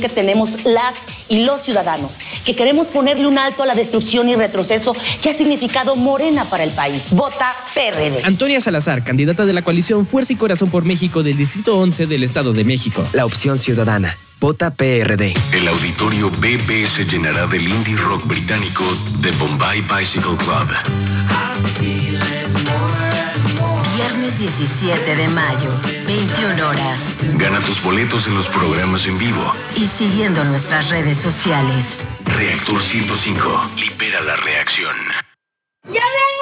que tenemos las y los ciudadanos, que queremos ponerle un alto a la destrucción y retroceso que ha significado Morena para el país. Vota PRD. Antonia Salazar, candidata de la coalición Fuerza y Corazón por México del Distrito 11 del Estado de México. La opción ciudadana. Vota PRD. El auditorio BB se llenará del indie rock británico The Bombay Bicycle Club. Viernes 17 de mayo, 21 horas. Gana tus boletos en los programas en vivo. Y siguiendo nuestras redes sociales. Reactor 105. Libera la reacción. ¡Ya vengo!